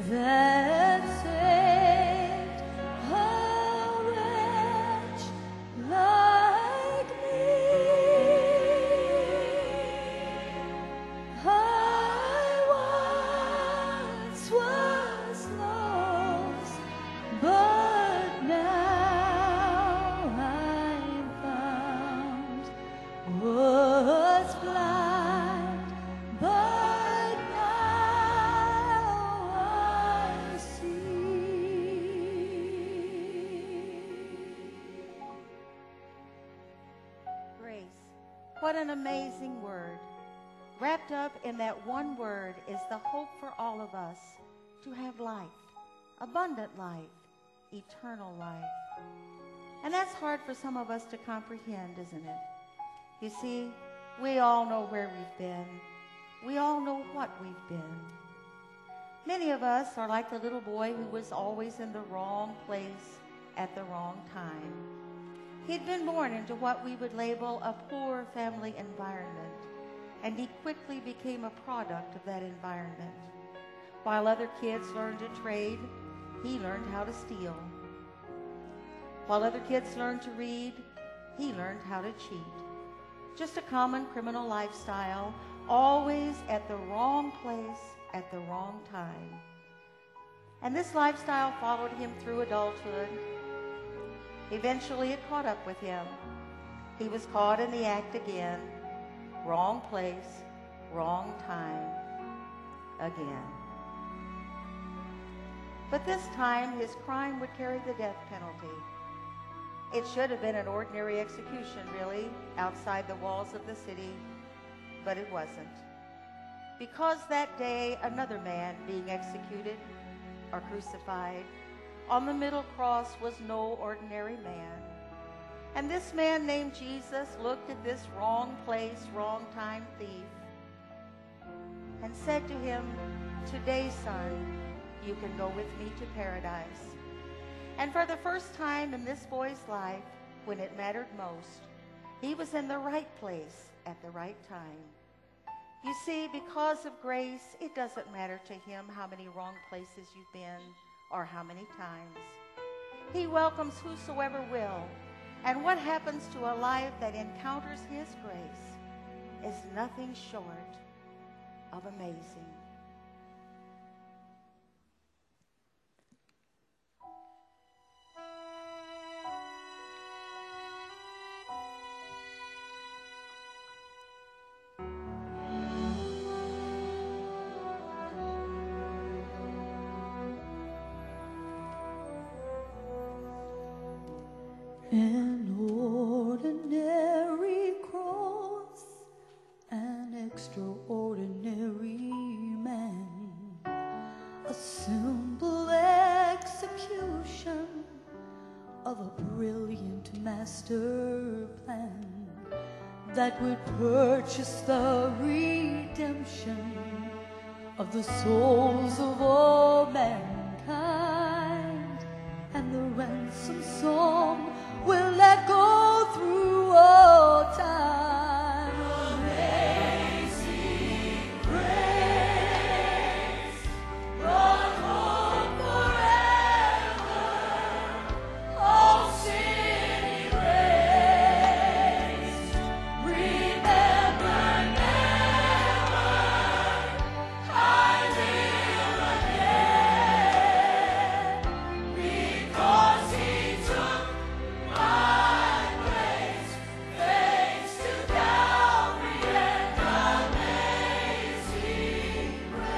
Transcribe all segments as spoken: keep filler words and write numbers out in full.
that saved a wretch like me. I once was lost, but now I'm found. Was blind, but now I see. Grace. What an amazing word. Wrapped up in that one word is the hope for all of us to have life, abundant life, eternal life. And that's hard for some of us to comprehend, isn't it? You see, we all know where we've been. We all know what we've been. Many of us are like the little boy who was always in the wrong place at the wrong time. He'd been born into what we would label a poor family environment, and he quickly became a product of that environment. While other kids learned to trade, he learned how to steal. While other kids learned to read, he learned how to cheat. Just a common criminal lifestyle, always at the wrong place at the wrong time. And this lifestyle followed him through adulthood. Eventually it caught up with him. He was caught in the act again. Wrong place, wrong time, again. But this time his crime would carry the death penalty. It should have been an ordinary execution, really, outside the walls of the city, but it wasn't. Because that day, another man being executed or crucified on the middle cross was no ordinary man. And this man named Jesus looked at this wrong place, wrong time thief and said to him, "Today, son, you can go with me to paradise." And for the first time in this boy's life, when it mattered most, he was in the right place at the right time. You see, because of grace, it doesn't matter to him how many wrong places you've been or how many times. He welcomes whosoever will. And what happens to a life that encounters his grace is nothing short of amazing. An ordinary cross, an extraordinary man, a simple execution of a brilliant master plan that would purchase the redemption of the souls of all mankind. And the ransom song will echo through all time. Amazing grace, brought home forever, all sin erased. Remember never, I will again, because he took my place, face to Calvary and amazing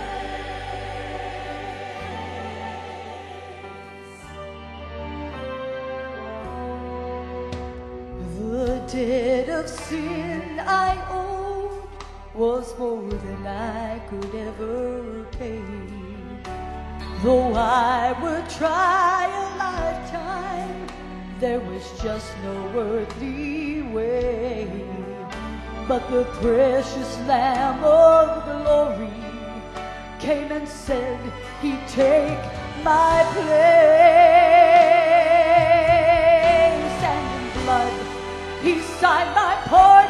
grace. The debt of sin I owed was more than I could ever pay. Though I would try a lifetime, there was just no earthly way. But the precious Lamb of glory came and said, he'd take my place. And in blood, he signed my pardon.